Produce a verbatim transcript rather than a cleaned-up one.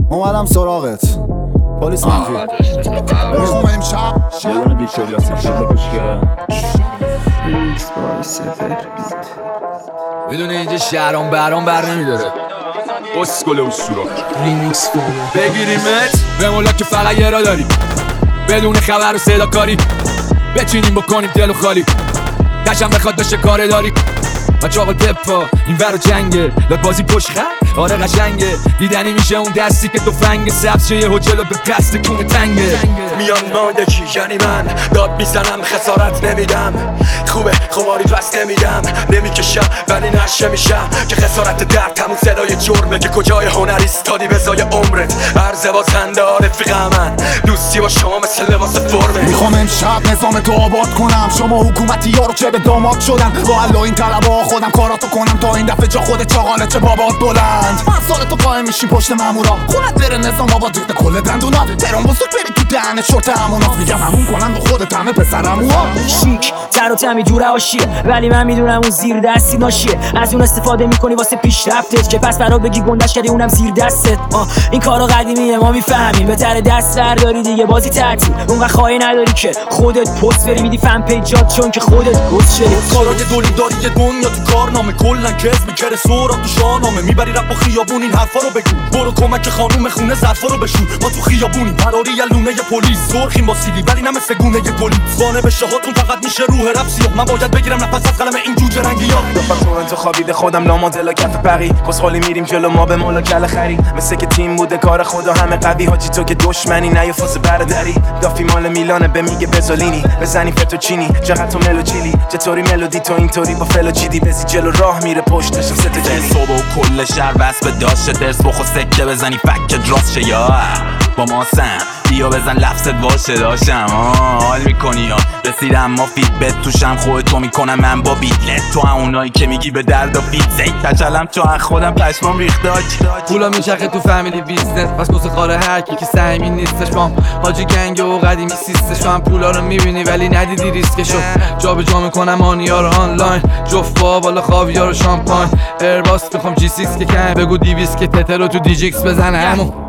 اومدم سراغت پلیس منفی میخوام امشب یه دونه بیچاری هستی که شده خوشگره ریکس بای سفر بیت میدونه اینجا شهرام برام بر نمیداره اسکل و سوراخ ریمیکس فوری بگیریمت به مولا که فقط یه را داریم بدون خبر و صدا کاری بچینیم بکنیم دل و خالی دشم بخواد داشته کاره داری و چاقل پپا این ور جنگه لاد بازی پشت خط آره قشنگه دیدنی میشه اون دستی که توفنگ سبز یه هجلو به قصد کونه تنگه میان ما یکی یعنی من داد میزنم خسارت نمیدم خوبه خماری پس نمیدم نمیکشم ولی نشه میشم که خسارت درد همون صدای جرمه که کجای هنر ایستادی به زای عمرت عرض بازنده رفیق من دوستی با شما مثل لباس فرمه میخوام امشب نظام تو آباد کنم شما حکومتی ها رو چه به داماد شدن با الله این طلبا خودم کاراتو کنم تا این دفعه جا خودت چاقاله چه بابات بلند من سال تو قایم میشی پشت مامورا خونت بره نظام آباد ریخته کل دندونات ترون بزرگ بری تو دهن شورت همونات میگم همون کنن و خودت همه پسرموها شیک تر و تمی جور هاشیه ولی من میدونم اون زیر دستی ناشیه از اون استفاده میکنی واسه پیشرفتت که پس برات بگی گندش کردی اونم زیر دستت آه. این کارا قدیمیه ما میفهمیم بهتره دست برداری دیگه بازی تعطیل اونقدر خواهی نداری که خودت پست بری میدی فن پیجات چون که خودت گوش شدی کارای دولی داری یه دنیا تو کارنامه کلن کس میکره سورا تو شاهنامه میبری رپ و خیابون این حرفا رو بگو برو کمک خانوم خونه ظرفا رو بشور ما تو خیابونی قراری یه لونه ی پلیس سرخیم با سیلی ولی نه مثل گونه ی گلی زانه به شهاتون فقط میشه روح رپ سیاه من باید بگیرم نفس از قلم این جوجه رنگی‌ها تو انتخابیده خودم لامادلا کف بقی کسخالی میریم جلو ما به مولا کل خری مثل که تیم بوده کار خدا همه قوی حاجی تو که دشمنی نه یه فاز برداری دافی مال میلانه به میگه بزالینی بزنی فتوچینی چقدر تو ملوچیلی چطوری ملودی تو اینطوری با فلو چیدی بزی جلو راه میره پشتش ست جلی صبح و کل شهر بس به داشته درس بخو سکه بزنی فکت راست شه یا با ما سن بیا بزن لفظت باشه داشتم حال میکنی یا رسیدم ما فیت بد توشم خودتو میکنم من با بیتلت تو اونایی که میگی به درد و فیت زید کچلم تو از خودم پشمام ریخته پولا میچرخه تو فامیلی بیزنس پس بوسه خاره هر کی که سهمی نیستش بام حاجی گنگ و قدیمی سیستش هم پولا رو میبینی ولی ندیدی ریسکشو جا به جا میکنم آنیا رو آنلاین جفا بالا خاویار و شامپاین ایرباس میخوام جی سیکس که کم بگو دیویس که تتر رو تو دیجیکس بزنه همون